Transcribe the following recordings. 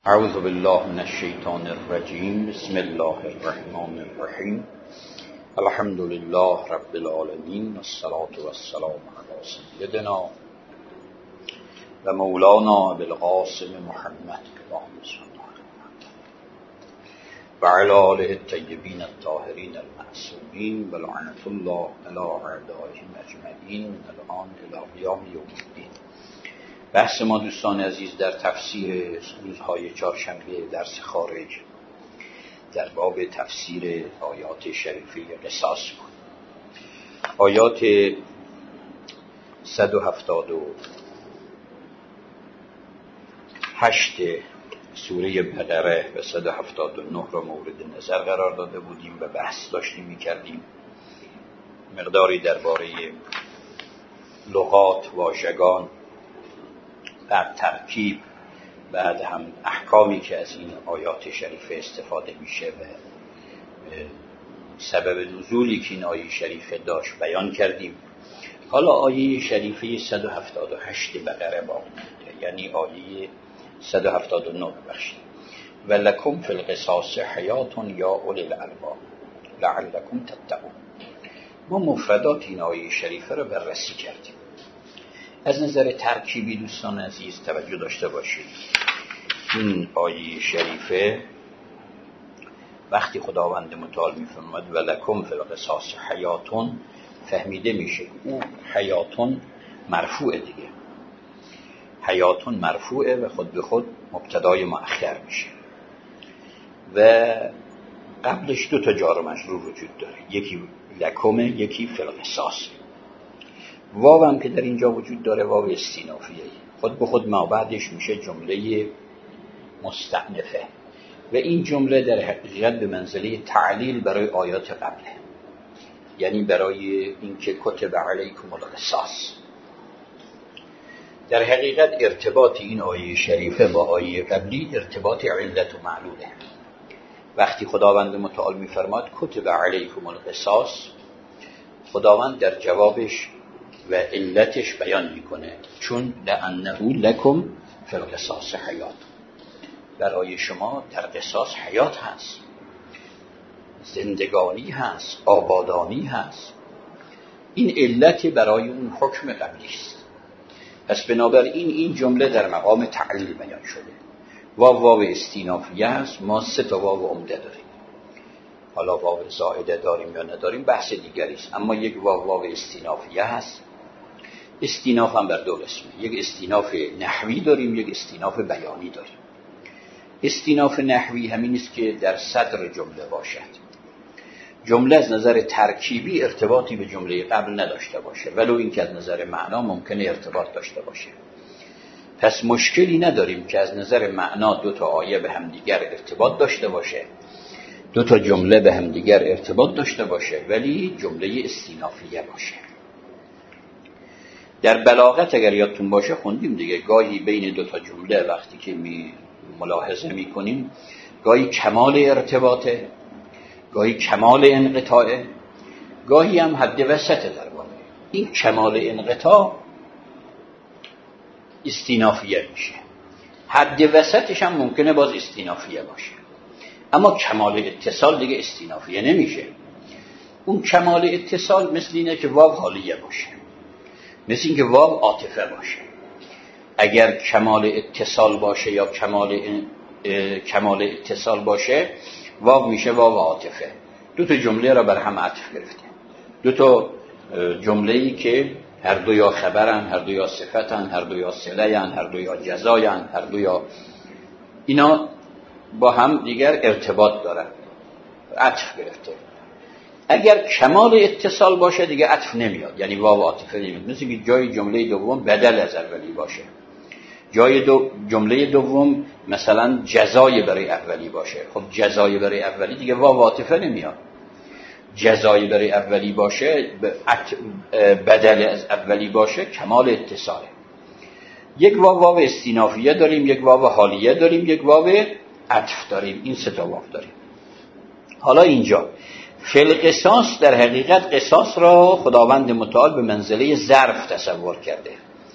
اعوذ بالله من الشیطان الرجیم. بسم الله الرحمن الرحیم. الحمد لله رب العالمین، والصلاة والسلام علی سیدنا و مولانا ابوالقاسم محمد اللهم صل و علی آله الطیبین الطاهرین المعصومین و لعنة الله علی اعدائهم اجمعین من الآن الی قیام یوم الدین. بحث ما دوستان عزیز در تفسیر روزهای چهارشنبه درس خارج در باب تفسیر آیات شریفه قصاص بود. آیات 178 سوره بقره و 179 را مورد نظر قرار داده بودیم و بحث داشتیم می‌کردیم مقداری درباره لغات، واژگان، بعد ترکیب، بعد هم احکامی که از این آیات شریفه استفاده میشه و سبب نزولی که این آیه شریفه داشت بیان کردیم. حالا آیه شریفه 178 بقره باقی مونده، یعنی آیه 179 بخشید. ولکم فی القصاص حیات یا اولی الالباب لعلکم تتقون. ما مفردات این آیه شریفه رو بررسی کردیم. از نظر ترکیبی دوستان عزیز توجه داشته باشید. این آیه شریفه وقتی خداوند متعال می‌فرماید ولکم فی القصاص حیاتون، فهمیده میشه او حیاتون مرفوعه دیگه. حیاتون مرفوعه و خود به خود مبتدای مؤخر میشه و قبلش دو تا جار و مجرور وجود داره، یکی لکمه، یکی فی القصاص. واو هم که در اینجا وجود داره واو استینافیه، خود به خود ما بعدش میشه جمله مستأنفه و این جمله در حقیقت به منزله تعلیل برای آیات قبله، یعنی برای اینکه کتب علیکم القصاص. در حقیقت ارتباط این آیه شریفه با آیه قبلی ارتباط علت و معلوله. وقتی خداوند متعال میفرماد کتب علیکم القصاص، خداوند در جوابش و علتش بیان میکنه، چون لأنه لکم فی القصاص حیات، برای شما در قصاص حیات هست، زندگانی هست، آبادانی هست. این علت برای اون حکم قبلی است. پس بنابراین این جمله در مقام تعلیل بیان شده. واو استینافیه هست. ما سه تا واو عمده داریم، حالا واو زائده داریم یا نداریم بحث دیگری است، اما یک واو استینافیه هست. استیناف هم بر دو قسمه، یک استیناف نحوی داریم، یک استیناف بیانی داریم. استیناف نحوی همین است که در صدر جمله باشد، جمله از نظر ترکیبی ارتباطی به جمله قبل نداشته باشه، ولو این که از نظر معنا ممکنه ارتباط داشته باشه. پس مشکلی نداریم که از نظر معنا دو تا آیه به هم دیگر ارتباط داشته باشه، دو تا جمله به هم دیگر ارتباط داشته باشه، ولی جمله استینافیه باشه. در بلاغت اگر یادتون باشه خوندیم دیگه، گاهی بین دو تا جمله وقتی که ملاحظه میکنیم گاهی کمال ارتباطه، گاهی کمال انقطاعه، گاهی هم حد وسطه در واقع. این کمال انقطاع استینافیه میشه، حد وسطش هم ممکنه باز استینافیه باشه، اما کمال اتصال دیگه استینافیه نمیشه. اون کمال اتصال مثل اینه که واو حالیه باشه، مثل این که واو عاطفه باشه. اگر کمال اتصال باشه یا کمال اتصال باشه، واو میشه واو عاطفه. دو تا جمله را بر هم عطف گرفته، دو تا جمله‌ای که هر دو یا خبرن، هر دو یا صفتن، هر دو یا صله‌ان، هر دو یا جزاین، هر دو یا اینا با هم دیگر ارتباط دارن، عطف گرفته. اگر کمال اتصال باشه دیگه عطف نمیاد، یعنی واو عاطفه نمیاد. مثل که جای جمله دوم بدل از اولی باشه، جای جمله دوم مثلا جزای برای اولی باشه. خب جزای برای اولی دیگه واو عاطفه نمیاد. جزای برای اولی باشه، بدل از اولی باشه، کمال اتصاله. یک واو استینافیه داریم، یک واو حالیه داریم، یک واو عطف داریم. این سه تا واو داریم. حالا اینجا فی القصاص در حقیقت قصاص را خداوند متعال به منزله ظرف تصور کرده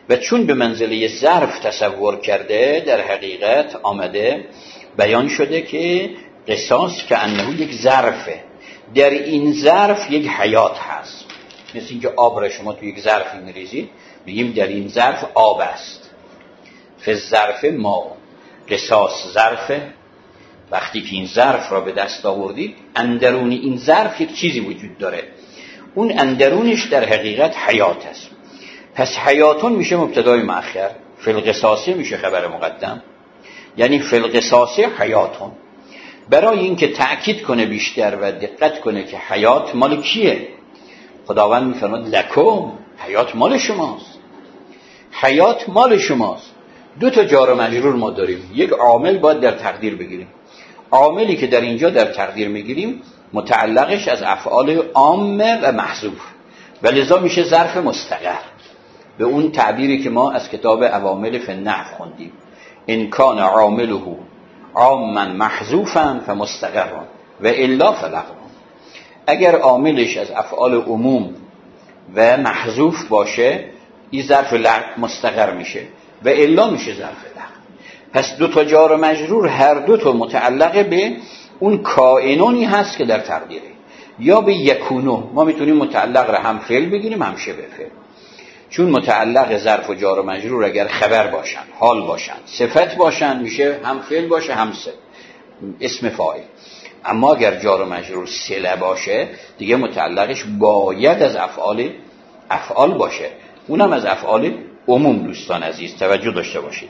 و چون به منزله ظرف تصور کرده، در حقیقت آمده بیان شده که قصاص که انه یک ظرفه، در این ظرف یک حیات هست. مثل اینکه آب را شما تو یک ظرفی میریزید، میگیم در این ظرف آب است. فالظرف ما، قصاص ظرفه. وقتی که این ظرف را به دست آوردید، اندرون این ظرف یک چیزی وجود داره، اون اندرونش در حقیقت حیات است. پس حیاتون میشه مبتدای مؤخر، فی القصاص میشه خبر مقدم، یعنی فی القصاص حیاتون. برای اینکه تأکید کنه بیشتر و دقت کنه که حیات مال کیه، خداوند میفرماد لکم، حیات مال شماست، حیات مال شماست. دو تا جار و مجرور ما داریم، یک عامل باید در تقدیر بگیریم. عاملی که در اینجا در تقدیر میگیریم متعلقش از افعال عامه و محذوف و لذا میشه ظرف مستقر، به اون تعبیری که ما از کتاب عوامل فی النحو خوندیم، ان کان عامله عاما محذوفا فمستقر و الا فلغو. اگر عاملش از افعال عموم و محذوف باشه، این ظرف مستقر میشه و الا میشه ظرف لغو. پس دو تا جار و مجرور هر دو تا متعلق به اون کائنونی هست که در تقدیره، یا به یکونو. ما میتونیم متعلق را هم فعل بگیریم هم شبه فعل، چون متعلق ظرف و جار و مجرور اگر خبر باشن، حال باشن، صفت باشن، میشه هم فعل باشه هم اسم فاعل. اما اگر جار و مجرور صله باشه، دیگه متعلقش باید از افعال باشه، اونم از افعال عموم. دوستان عزیز توجه داشته باشید.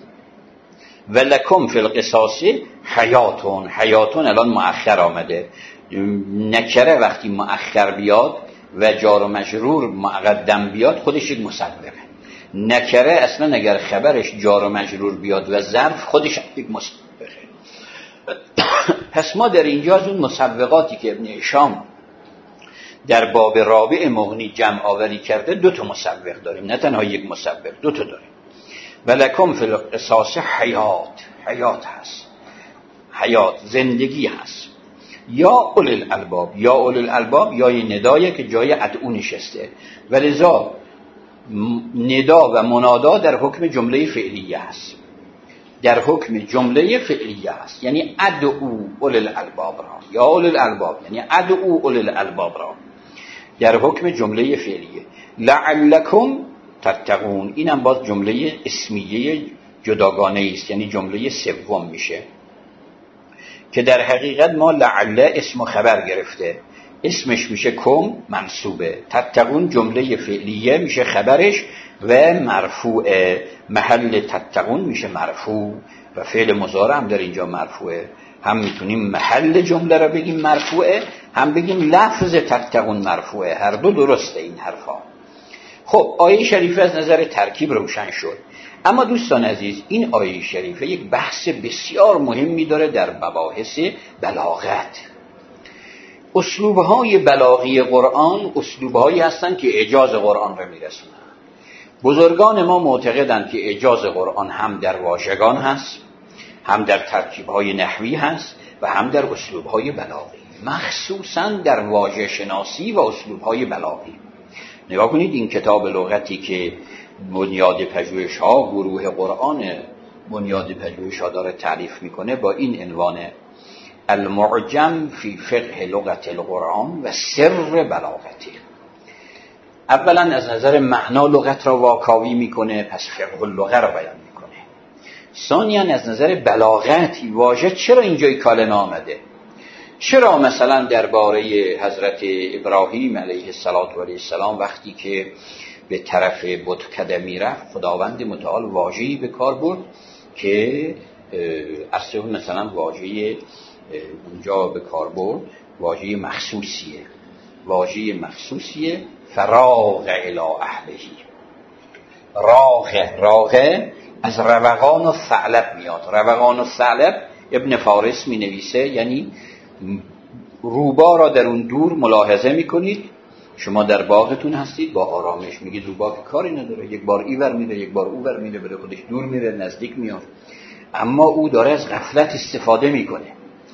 ولکم فی القصاص حیاتون. حیاتون الان مؤخر آمده، نکره وقتی مؤخر بیاد و جار و مجرور مقدم بیاد خودش یک مسبقه. نکره اصلا اگر خبرش جار و مجرور بیاد و ظرف خودش یک مسبقه. پس ما در اینجا از اون مسبقاتی که ابن هشام در باب رابع مغنی جمع آوری کرده دو تا مسبق داریم، نه تنها یک مسبق، دو تا داریم. ولکم فی القصاص حیات هست، حیات زندگی هست. یا اول الالباب، یا اول الالباب یای ندایه که جای ادعو نشسته، ولذا ندا و منادا در حکم جمله فعلیه هست، در حکم جمله فعلیه هست، یعنی ادعو اول الالباب را، یا اول الالباب یعنی ادعو اول الالباب را در حکم جمله فعلیه. لعلکم تتقون، اینم باز جمله اسمیه جداگانه است، یعنی جمله سوم میشه که در حقیقت ما لعل اسم و خبر گرفته، اسمش میشه کم منصوبه، تتقون جمله فعلیه میشه خبرش و مرفوع، محل تتقون میشه مرفوع و فعل مضارع هم در اینجا مرفوعه. هم میتونیم محل جمله را بگیم مرفوعه، هم بگیم لفظ تتقون مرفوعه، هر دو درسته این حرفا. خب آیه شریفه از نظر ترکیب روشن شد. اما دوستان عزیز، این آیه شریفه یک بحث بسیار مهمی داره در مباحث بلاغت. اسلوبهای بلاغی قرآن اسلوبهایی هستند که اعجاز قرآن را میرسونن. بزرگان ما معتقدند که اعجاز قرآن هم در واژگان هست، هم در ترکیبهای نحوی هست و هم در اسلوبهای بلاغی، مخصوصا در واژه شناسی و اسلوبهای بلاغی. نگاه کنید این کتاب لغتی که بنیاد پژوهش‌ها گروه قرآن بنیاد پژوهش‌ها داره تعریف میکنه با این عنوان المعجم فی فقه لغت القرآن و سر بلاغته. اولا از نظر معنا لغت را واکاوی میکنه، پس فقه اللغه را بیان میکنه. ثانیاً از نظر بلاغت واژه چرا اینجای کالن آمده، چرا مثلا درباره حضرت ابراهیم علیه السلام وقتی که به طرف بتکده میرفت خداوند متعال واژه‌ای به کار برد که اصلا مثلا واژه اونجا به کار برد واژه مخصوصیه فراغ الی اهلهی. راغه از روغان و ثعلب میاد. روغان و ثعلب ابن فارس می نویسه یعنی روبا را در اون دور ملاحظه میکنید. شما در باغتون هستید با آرامش میگید روبا که کاری نداره، یک بار اینور میره یک بار اونور میره، بره خودش دور میره نزدیک میاد، اما او داره از غفلت استفاده میکنه،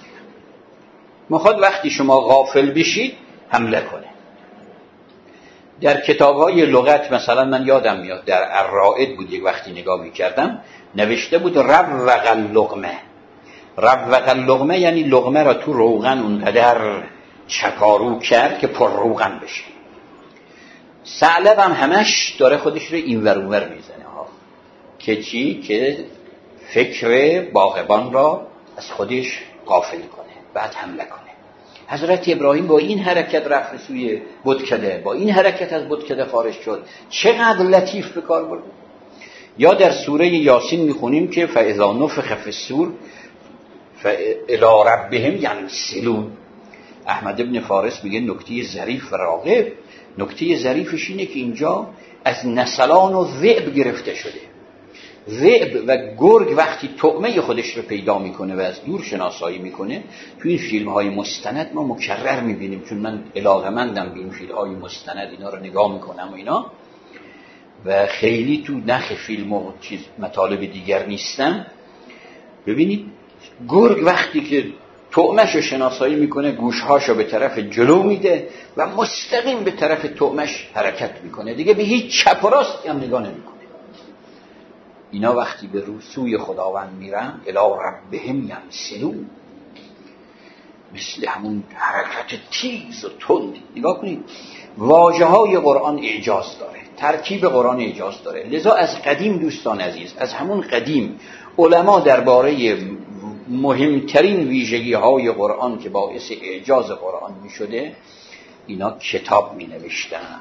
میخواد وقتی شما غافل بشید حمله کنه. در کتاب‌های لغت مثلا من یادم میاد در الرائد بود یک وقتی نگاه می‌کردم نوشته بود روق اللقمه. روق اللقمه یعنی لقمه را تو روغن اونقدر چکارو کرد که پر روغن بشه. ثعلب هم همش داره خودش رو اینور اونور میزنه ها، که چی؟ که فکر باغبان را از خودش غافل کنه بعد حمله کنه. حضرت ابراهیم با این حرکت رفت سوی بتکده، با این حرکت از بتکده خارج شد. چقدر لطیف به کار برد. یا در سوره یاسین میخونیم که فاذا نفخ فی الصور فالی ربهم ینسلون. احمد ابن فارس میگه نکته ظریف و راغب، نکته ظریفش اینه که اینجا از نسلان و ذئب گرفته شده. ذئب و گرگ وقتی طعمه خودش رو پیدا میکنه و از دور شناسایی میکنه، تو این فیلم های مستند ما مکرر میبینیم، چون من علاقه‌مندم به این فیلم های مستند، اینا رو نگاه میکنم و اینا، و خیلی تو نخ فیلم و چیز مطالب دیگر نیستم. ببینید گرگ وقتی که طعمش رو شناسایی میکنه گوشهاش رو به طرف جلو میده و مستقیم به طرف طعمش حرکت میکنه، دیگه به هیچ چپ و راستی هم نگاه نمیکنه. اینا وقتی به سوی خداوند میرن الی ربهم ینسلون، مثل همون حرکت تیز و تند. نگاه کنید واژه های قرآن اعجاز داره، ترکیب قرآن اعجاز داره. لذا از قدیم دوستان عزیز، از همون قدیم علما درباره مهمترین ویژگی های قرآن که باعث اعجاز قرآن می شده اینا کتاب می نوشتن.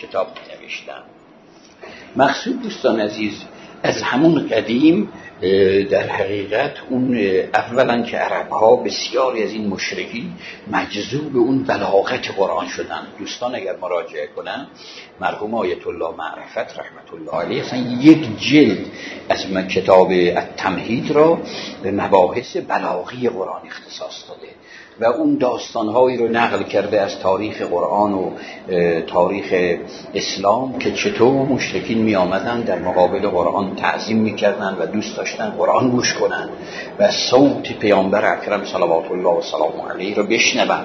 مقصود دوستان عزیز از همون قدیم در حقیقت اون اولا که عربها بسیاری از این مشرکین مجذوب اون بلاغت قرآن شدن. دوستان اگر مراجعه کنن مرحوم آیت الله معرفت رحمت الله علیه اصلا یک جلد از کتاب التمهید را به مباحث بلاغی قرآن اختصاص داده و اون داستانهایی رو نقل کرده از تاریخ قرآن و تاریخ اسلام که چطور مشرکین می آمدن در مقابل قرآن تعظیم می کردن و دوست داشتن قرآن گوش کنن و صوت پیامبر اکرم صلوات الله و سلام علیه رو بشنون.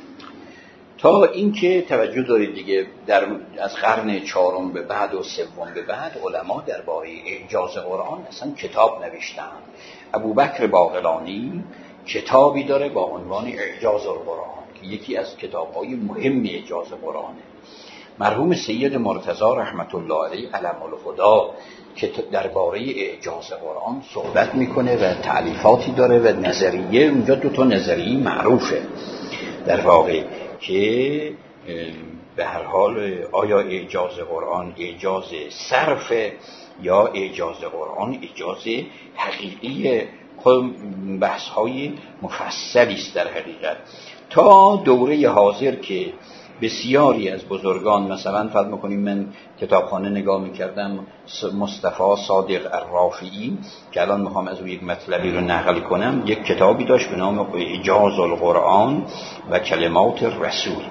تا اینکه توجه دارید دیگه از قرن چهارم به بعد و سوم به بعد علما درباره اعجاز قرآن اصلا کتاب نوشتن. ابوبکر باقلانی کتابی داره با عنوان اعجاز القرآن که یکی از کتاب‌های مهم اعجاز قرآنه. مرحوم سید مرتضی رحمت الله علیه علم الهدی که درباره اعجاز قرآن صحبت میکنه و تألیفاتی داره و نظریه، اونجا دو تا نظریه معروفه در واقع که به هر حال آیا اعجاز قرآن اعجاز صرف یا اعجاز قرآن اعجاز حقیقی. بحث های مفصلی است در حقیقت. تا دوره حاضر که بسیاری از بزرگان مثلا فرض می‌کنیم من کتابخانه نگاه می‌کردم مصطفی صادق الرافعی که الان می‌خوام از او یک مطلبی رو نقل کنم، یک کتابی داشت به نام اعجاز القرآن و کلمات رسول.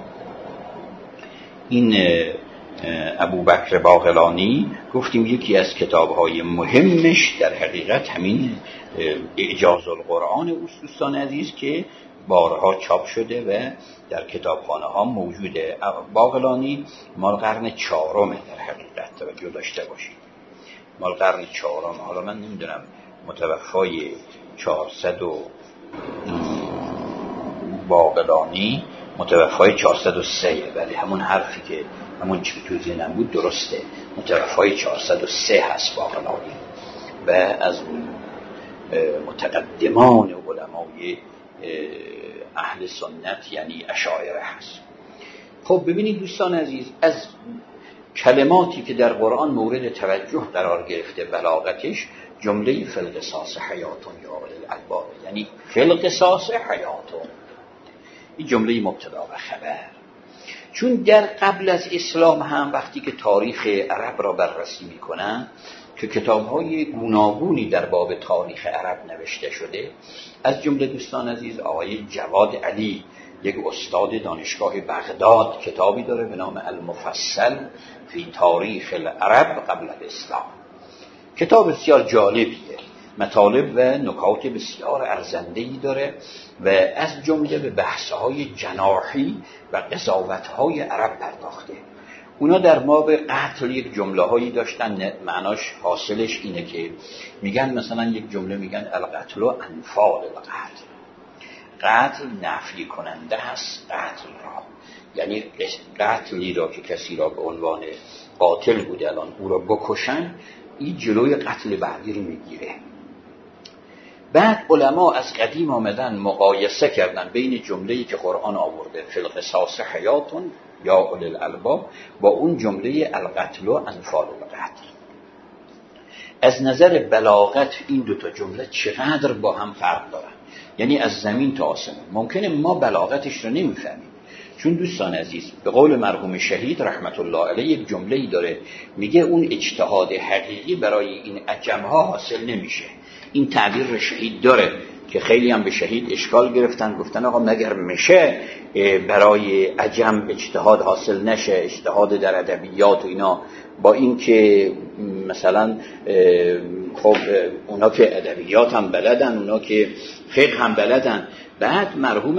این ابوبکر باقلانی گفتیم یکی از کتاب‌های مهمش در حقیقت همین اعجاز القرآن اوست دوستان عزیز که بارها چاپ شده و در کتابخانه ها موجوده. باقلانی مال قرن چهارمه در حقیقت، توجه داشته باشید مال قرن چهارم. حالا من نمیدونم متوفای 400 و باقلانی متوفای 403، ولی همون حرفی که همون چی تو ذهنم بود درسته، متوفای 403 هست باقلانی و از متقدمان علمای اهل سنت یعنی اشاعره هست. خب ببینید دوستان عزیز، از کلماتی که در قرآن مورد توجه قرار گرفته بلاغتش جمله فی القصاص حیاتون یا اولی الالباب، یعنی فی القصاص حیاتون، این جمله مبتدا و خبر. چون در قبل از اسلام هم وقتی که تاریخ عرب را بررسی میکنن که کتاب‌های گوناگونی در باب تاریخ عرب نوشته شده، از جمله دوستان عزیز آقای جواد علی یک استاد دانشگاه بغداد کتابی داره به نام المفصل فی تاریخ العرب قبل الاسلام. کتاب بسیار جالبیه، مطالب و نکات بسیار ارزنده‌ای داره و از جمله به بحث‌های جناحی و قضاوت‌های عرب پرداخته. اونا در باب قتل یک جمله هایی داشتن معناش حاصلش اینه که میگن مثلا یک جمله میگن القتل و انفال القتل. قتل نفی کننده هست قتل را، یعنی قتلی را که کسی را به عنوان قاتل بوده الان او را بکشن، این جلوی قتل بعدی رو میگیره. بعد علما از قدیم آمدن مقایسه کردن بین جمله‌ای که قرآن آورده فی القصاص حیاتون یا اولی الالباب با اون جمله القتل و انفال القتل. از نظر بلاغت این دوتا جمله چقدر با هم فرق دارن، یعنی از زمین تا آسمان. ممکنه ما بلاغتش رو نمیفهمیم، چون دوستان عزیز به قول مرحوم شهید رحمت الله علیه یک جمله‌ای داره میگه اون اجتهاد حقیقی برای این عجم‌ها حاصل نمیشه. این تعبیر شهید داره که خیلی هم به شهید اشکال گرفتن، گفتن آقا مگر میشه برای عجم اجتهاد حاصل نشه، اجتهاد در ادبیات و اینا، با این که مثلا خب اونا که ادبیات هم بلدن، اونا که فقه هم بلدن. بعد مرحوم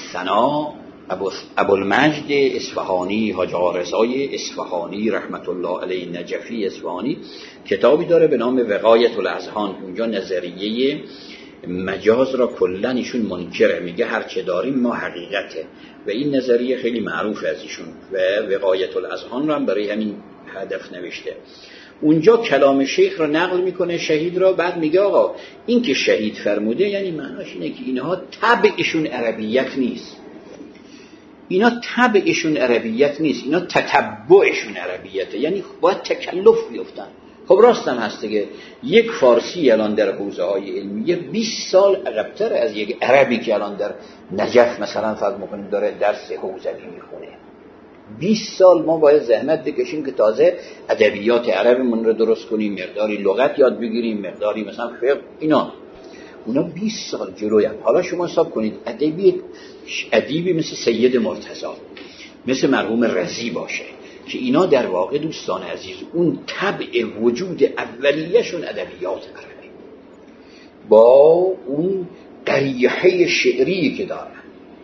ابوالمجد اصفهانی، حاج آقا رضای اصفهانی رحمت الله علیه نجفی اصفهانی کتابی داره به نام وقایت الاذهان. اونجا نظریه مجاز را کلا ایشون منکره، میگه هر چه داریم ما حقیقته، و این نظریه خیلی معروف از ایشون و وقایت الاذهان را هم برای همین هدف نوشته. اونجا کلام شیخ را نقل میکنه شهید را، بعد میگه آقا این که شهید فرموده یعنی معناش اینه که اینها طبعشون عربیت نیست، اینا طبعشون عربیت نیست، اینا تتبعشون عربیته، یعنی باید تکلف بیفتن. خب راستم هست دیگه، یک فارسی الان در حوزه های علمیه 20 سال عقب‌تر از یک عربی که الان در نجف مثلا فرض می‌کنیم داره درس حوزوی میخونه. 20 سال ما باید زحمت بکشیم که تازه ادبیات عربمون رو درست کنیم، مقداری لغت یاد بگیریم، مقداری مثلا فقه اینا. اونا 20 سال جلوی هم. حالا شما حساب کنید ادیبی مثل سید مرتضی، مثل مرحوم رضی باشه که اینا در واقع دوستان عزیز اون طبع وجود اولیه‌شون ادبیات عربی با اون قریحه شعری که دارن.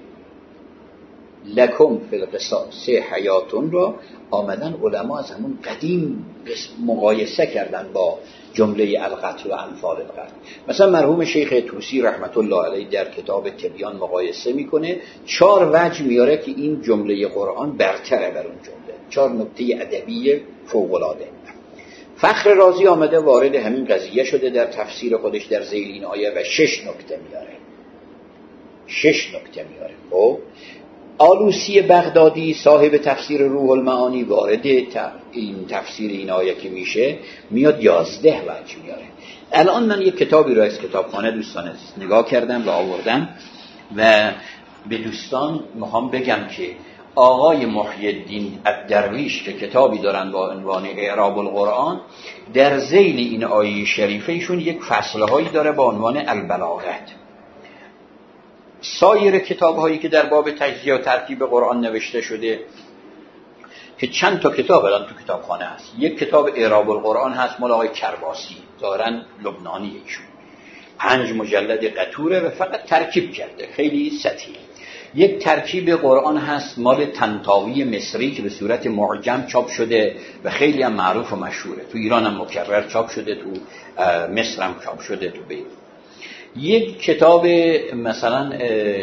لکم فی القصاص حیاتون را آمدن علما از همون قدیم مقایسه کردن با جمله القتل و انفال القتل. مثلا مرحوم شیخ طوسی رحمت الله علیه در کتاب تبیان مقایسه میکنه، 4 وجه میاره که این جمله قرآن برتره بر اون جمله، 4 نکته ادبی فوق‌العاده. فخر رازی آمده وارد همین قضیه شده در تفسیر خودش در ذیل این آیه و 6 نکته میاره. 6 نکته میاره. خب آلوسی بغدادی صاحب تفسیر روح المعانی وارد این تفسیر این آیه که میشه میاد 11 وجه میاره. الان من یک کتابی را از کتابخانه دوستان عزیز نگاه کردم و آوردم و به دوستان میخوام بگم که آقای محی الدین الدرویش که کتابی دارن با عنوان اعراب القرآن، در ذیل این آیه شریفه ایشون یک فصلهایی داره با عنوان البلاغت. سایر کتاب هایی که در باب تجزیه و ترتیب قرآن نوشته شده که چند تا کتاب الان تو کتابخانه هست، یک کتاب اعراب القرآن هست مال آقای کرباسی دارن لبنانی، ایشون 5 مجلد قطوره و فقط ترکیب کرده، خیلی سطحی. یک ترکیب قرآن هست مال طنطاوی مصری که به صورت معجم چاپ شده و خیلی هم معروف و مشهوره، تو ایران هم مکرر چاپ شده، تو مصر هم چاپ شده، تو بیروت. یک کتاب مثلا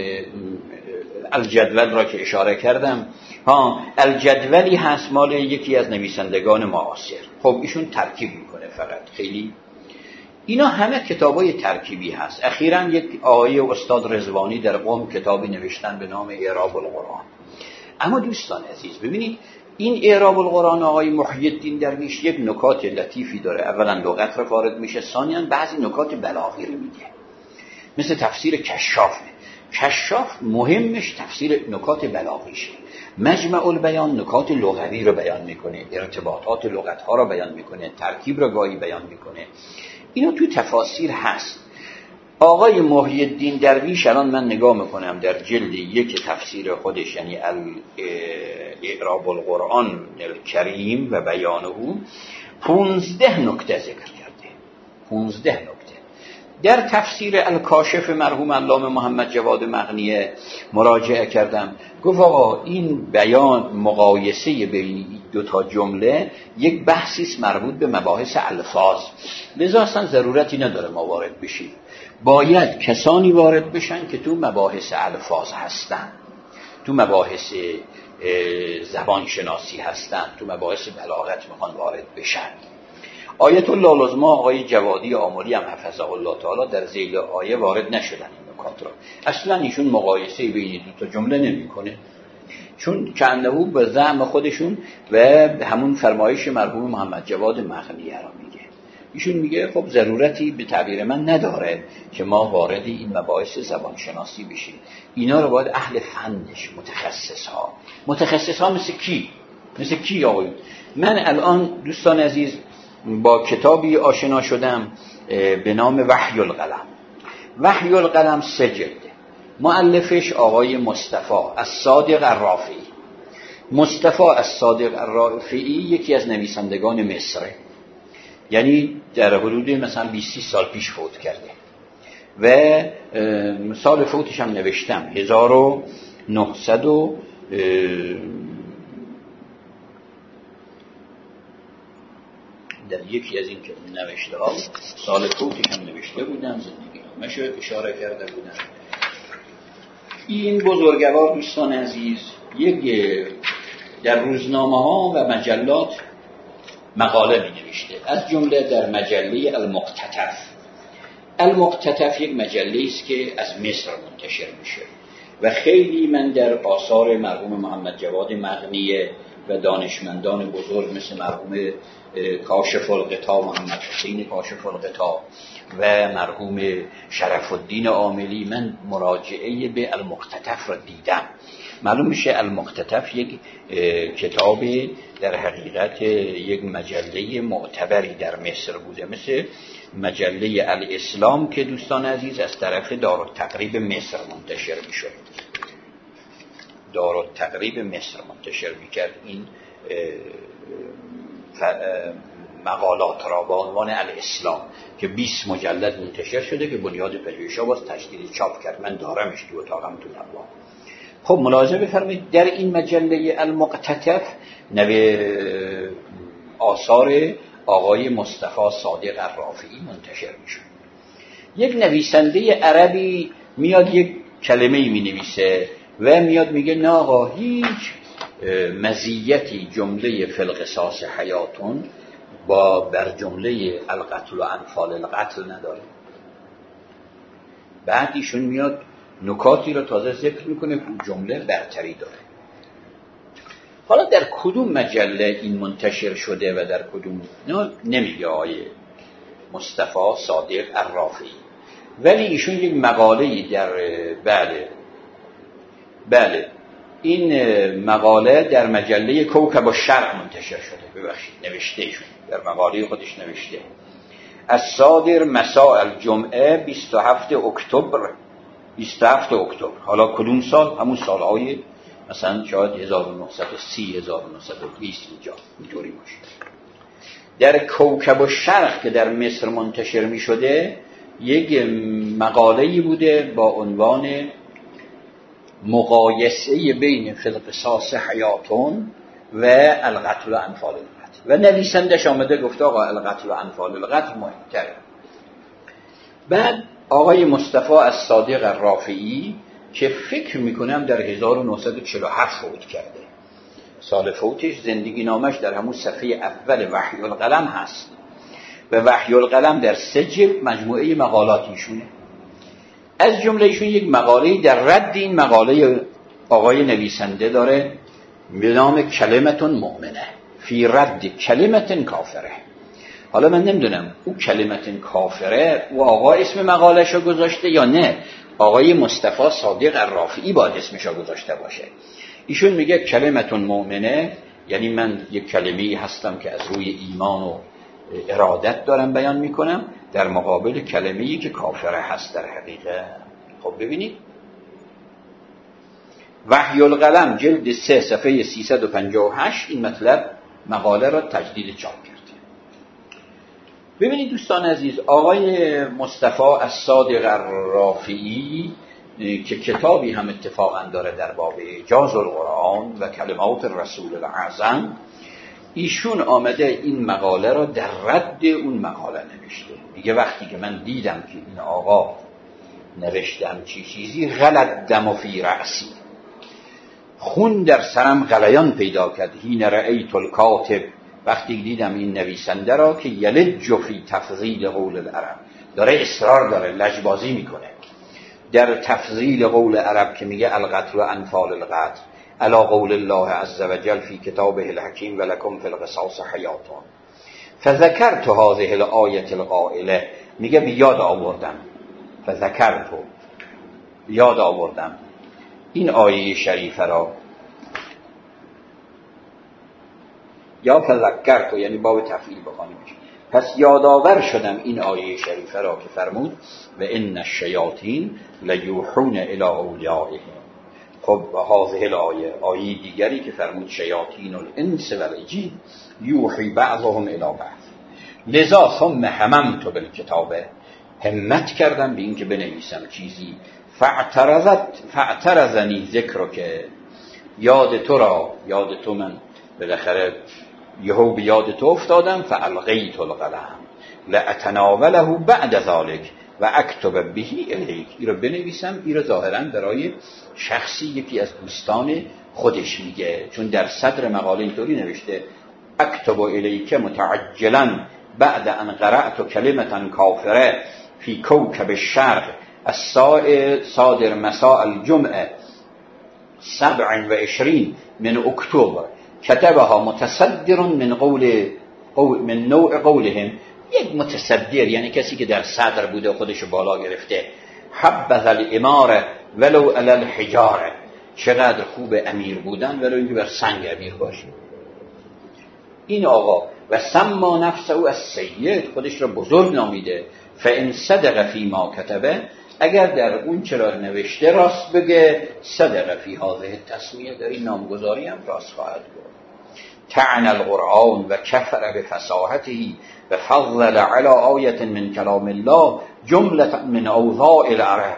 الجدول را که اشاره کردم، الجدولی هست مال یکی از نویسندگان معاصر. خب ایشون ترکیب میکنه فقط، خیلی اینا همه کتابای ترکیبی هست. اخیراً یک آقای استاد رضوانی در قم کتابی نوشتن به نام اعراب القرآن. اما دوستان عزیز ببینید این اعراب القرآن آقای محی الدین درویش یک نکات لطیفی داره. اولا لغت را وارد میشه، ثانیاً بعضی نکات بلاغی رو میگه، مثل تفسیر کشافه. کشاف مهمش تفسیر نکات بلاغیشه. مجمع البیان نکات لغوی رو بیان میکنه، ارتباطات لغت ها رو بیان میکنه، ترکیب رو گاهی بیان میکنه. اینو تو تفاسیر هست. آقای محی الدین درویش الان من نگاه میکنم در جلد 1 تفسیر خودش، یعنی اعراب القرآن الکریم و بیانه، 15 نکته ذکر کرده. 15 نکته. در تفسیر الکاشف مرحوم علامه محمد جواد مغنی مراجعه کردم، گفت آقا این بیان مقایسه بین دو تا جمله یک بحثی است مربوط به مباحث الفاظ، لذا اصلا ضرورتی نداره ما وارد بشیم. باید کسانی وارد بشن که تو مباحث الفاظ هستن، تو مباحث زبان شناسی هستن، تو مباحث بلاغت میخوان وارد بشن. آیت الله العظما آقای جوادی آملی هم حفظه الله تعالی در ذیل آیه وارد نشدن این نکات را. اصلا ایشون مقایسه بین دو تا جمله نمیکنه، چون کانه به زعم خودشون و همون فرمایش مرحوم محمد جواد مغنی را میگه. ایشون میگه خب ضرورتی به تعبیر من نداره که ما وارد این مباحث زبان شناسی بشیم، اینا رو باید اهل فنش، متخصص ها مثل کی آقایون؟ من الان دوستان عزیز با کتابی آشنا شدم به نام وحی القلم. وحی القلم 3 جلده، مؤلفش آقای مصطفی الصادق الرافعی. مصطفی الصادق الرافعی یکی از نویسندگان مصره، یعنی در حدود مثلا 20 سال پیش فوت کرده و سال فوتش هم نوشتم 1900 در یکی از این که نوشته ها سال فوتش هم نوشته بودم، زندگی نامش اشاره کرده بودم. این بزرگوار دوستان عزیز یک در روزنامه ها و مجلات مقاله می نوشته، از جمله در مجله المقتطف یک مجله است که از مصر منتشر میشه و خیلی من در آثار مرحوم محمد جواد مغنی و دانشمندان بزرگ مثل مرحوم کاشف الغطا محمد حسین کاشف الغطا و مرحوم شرف الدین عاملی من مراجعه به المقتطف را دیدم. معلوم میشه المقتطف یک کتاب در حقیقت یک مجله معتبری در مصر بوده، مثل مجله الاسلام که دوستان عزیز از طرف دارالتقریب مصر منتشر میشد. دارالتقریب مصر منتشر میکرد این مقالات را با عنوان الاسلام که 20 مجلد منتشر شده که بنیاد پژوهش‌ها باز تجدید چاپ کرد. من دارمش تو اتاقم تو نبا. خب ملاحظه بفرمایید در این مجله المقتطف آثار آقای مصطفی صادق الرافعی منتشر میشه. یک نویسنده عربی میاد یک کلمه‌ای مینویسه و میاد میگه نه آقا هیچ مزیتی جمله فی القصاص حیاتون با بر جمله القتل و انفال القتل نداره. بعد ایشون میاد نکاتی رو تازه ذکر میکنه که جمله برتری داره. حالا در کدوم مجله این منتشر شده و در کدوم نمیگه آقای مصطفی صادق الرافعی، ولی ایشون یک مقاله‌ای در بله این مقاله در مجله کوکب الشرق منتشر شده. ببخشید نوشته ایشون در مقاله خودش نوشته از صادر مساء الجمعه 27 اکتبر. حالا کدوم سال؟ همون سالهای مثلا شاید 1930 1920 اینجا اینطوری باشه. در کوکب الشرق که در مصر منتشر می شده یک مقاله‌ای بوده با عنوان مقایسه بین فی القصاص حیاتون و القتل و انفال القتل و نویسندش آمده گفته آقا القتل و انفال القتل مهمتره. بعد آقای مصطفی الصادق الرافعی که فکر میکنم در 1947 فوت کرده، سال فوتش زندگی نامش در همون صفحه اول وحی القلم هست و وحی القلم در 3 جلد مجموعه مقالات ایشونه. از جمله ایشون یک مقاله در رد این مقاله آقای نویسنده داره به نام کلمتون مؤمنه فی رد کلمتون کافره. حالا من نمیدونم او کلمتون کافره و آقا اسم مقالهشو گذاشته یا نه آقای مصطفی صادق الرافعی باید اسمشو گذاشته باشه. ایشون میگه کلمتون مؤمنه یعنی من یک کلمه‌ای هستم که از روی ایمان و ارادت دارم بیان میکنم در مقابل کلمه‌ای که کافره هست در حقیقت. خب ببینید وحی القلم جلد 3 صفحه 358 این مطلب مقاله را تجدید چاپ کرده. ببینید دوستان عزیز آقای مصطفی الصادق الرافعی که کتابی هم اتفاقا داره در باب اعجاز القرآن و کلمات رسول الاعظم ایشون آمده این مقاله را در رد اون مقاله نوشته. میگه وقتی که من دیدم که این آقا نوشتم چیزی غلط دم فی رأسی، خون در سرم غلیان پیدا کرد. حین رأیت الکاتب، وقتی دیدم این نویسنده را که یلج فی تفضیل قول العرب، داره اصرار داره، لجبازی میکنه در تفضیل قول عرب که میگه القتل و انفال القتل علی قول الله عز وجل فی کتابه الحکیم ولکم فی القصاص حیاتون. فذکرت هذه الآیه القائله، میگه بیاد آوردم، فذکرت یاد آوردم این آیه شریفه را، یا فذکرت یعنی باب تفعیل بخوانیم، پس یادآور شدم این آیه شریفه را که فرمود و ان الشیاطین لیوحون الی اولیائهم. خب هذه الآیه، آیه دیگری که فرمود شیاطین الانس والجن یوحی بعضهم الی بعض، لذا ثم هممت بالکتابه، همت کردم به این که بنویسم چیزی، فاعترضنی ذکر که یاد تو را، یاد تو من بالاخره یهو به یاد تو افتادم، فالقیت القلم لاتناوله بعد ذلك و اکتب به الیک، این رو بنویسم، این رو ظاهرا برای شخصی یکی از دوستان خودش میگه، چون در صدر مقاله اینطوری نوشته اکتب الیک متعجلا بعد ان قرأت کلمه کافره فی کوکب الشرق صادر مساء الجمعه 27 من اکتبر، کتبها متصدر من نوع قولهم، یک متصدر یعنی کسی که در صدر بوده خودشو بالا گرفته، حبذ الاماره ولو علی الحجاره، چقدر خوب امیر بودن ولو اینکه بر سنگ امیر باشه. این آقا و سما نفسه او از سید، خودش را بزرگ نامیده، فان صدق فی ما کتبه، اگر در اون چرا نوشته راست بگه، صدق فی هذه التسمیه، در این نامگذاری هم راست خواهد گفت. تعن القرآن و کفر بفصاحته و فضل علی آیه من کلام الله جمله من اوضاع العرب،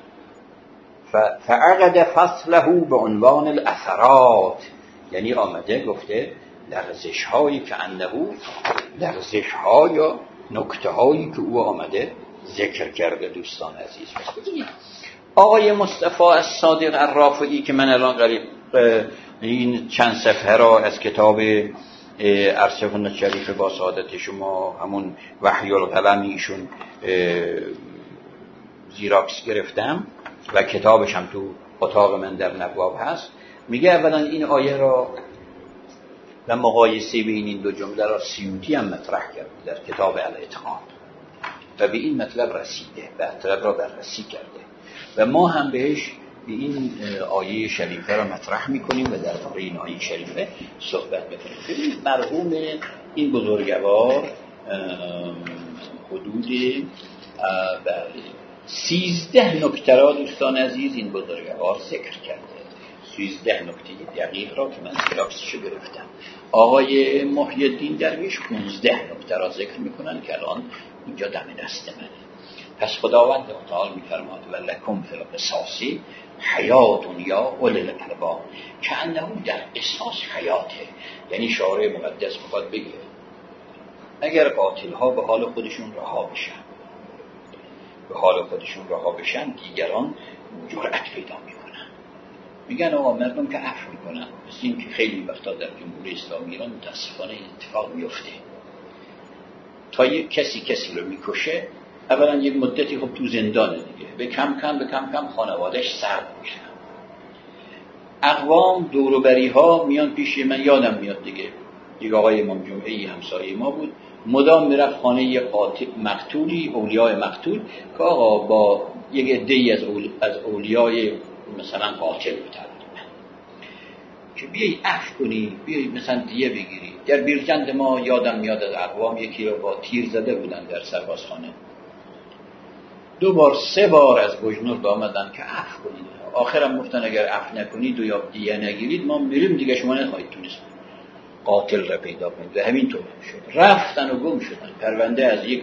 فعقد فصله به عنوان الاثرات، یعنی آمده گفته لرزش هایی که انه لرزش ها یا نکته هایی که او آمده ذکر کرده. دوستان عزیز، آقای مصطفی الصادق الرافعی که من الان قریب این چند صفحه را از کتاب ارشفون شریف با سعادت شما، همون وحی القلم ایشون زیراکس گرفتم و کتابش هم تو اتاق من در نواب هست، میگه اولا این آیه را و مقایسه بین این دو جمله را سیوطی هم مطرح کرد در کتاب الاتقان و به این مطلب رسیده و مطلب را بررسی کرده و ما هم بهش به این آیه شریفه را مطرح میکنیم و در مورد این آیه شریفه صحبت میکنیم. مرحوم این بزرگوار حدود 13 نکته را دوستان عزیز این بزرگوار ذکر کرده. 13 نکته دقیق را که من زیراکسشو گرفتم. آقای محی الدین درویش 15 نکته را ذکر میکنن که الان اینجا دم دست منه. پس خداوند تعالی میفرماد و لکم فی القصاص حیات یا اولی الالباب، که انه در قصاص حیاته، یعنی شارع مقدس میخواد بگه اگر قاتل ها به حال خودشون رها بشن دیگران جرأت پیدا میکنن، میگن آقا مردم که عفو میکنن. مثل این که خیلی وقتا در جمهوری اسلامی ایران متاسفانه اتفاق میفته، تا یک کسی رو میکشه، اولا یک مدتی خب تو زندانه دیگه، به کم کم خانوادهش سرد میشن. اقوام دوروبری ها میان پیش من، یادم میاد دیگه آقای امام جمعه‌ای همسایه ما بود، مدام میرفت خانه یه قاتل مقتولی، اولیاء مقتول، که آقا با یک عده‌ای از اولیاء مثلا قاتل بترد که بیایی عفو کنی، بیایی مثلا دیه بگیری. در بیرجند ما یادم میاد از اقوام یکی رو با تیر زده بودن در سربازخانه، 2 بار 3 بار از گجنور آمدن که عفو کنید. آخرم گفتن اگر عفو نکنید و یا دیه نگیرید ما میریم دیگه، شما نخواهید تونست قاتل را پیدا کنید. و همینطور شد، رفتن و گم شدن. پرونده از یک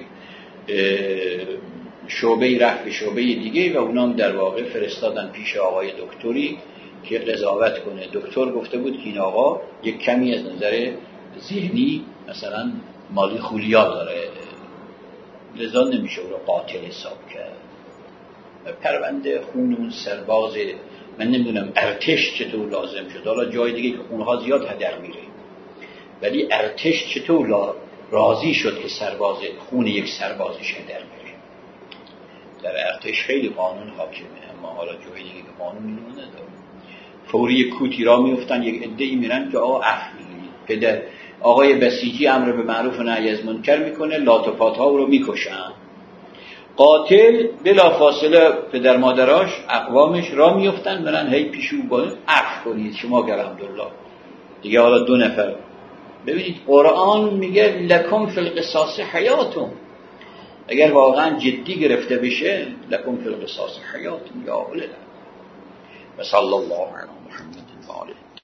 شعبه رفت به شعبه دیگه و اونام در واقع فرستادن پیش آقای دکتری که قضاوت کنه. دکتر گفته بود که این آقا یک کمی از نظر ذهنی مثلا مالی خولیا داره، لذا نمیشه او رو قاتل حساب کرد. پرونده خون اون سرباز، من نمیدونم ارتش چطور لازم شد، حالا جای دیگه که خونها زیاد هدر میره، ولی ارتش چطور راضی شد که سرباز خون یک سربازش هدر میره؟ در ارتش خیلی قانون حاکمه، اما حالا جای دیگه که قانون اینو نداره. فوری کوتی را میفتن، یک عده‌ای میرن که آقا عفو می‌کنید، پدر آقای بسیجی امر به معروف و نهی از منکر میکنه، لات و پات‌ها رو میکشن. قاتل بلا فاصله پدر مادراش اقوامش را میفتن، برن هی پیشو باید عفو کنید شما که الحمدلله دیگه حالا 2 نفر. ببینید قرآن میگه لکم فی القصاص حیاتون، اگر واقعا جدی گرفته بشه لکم فی القصاص حیاتون یا اولاد. و صلی الله علی محمد و آله.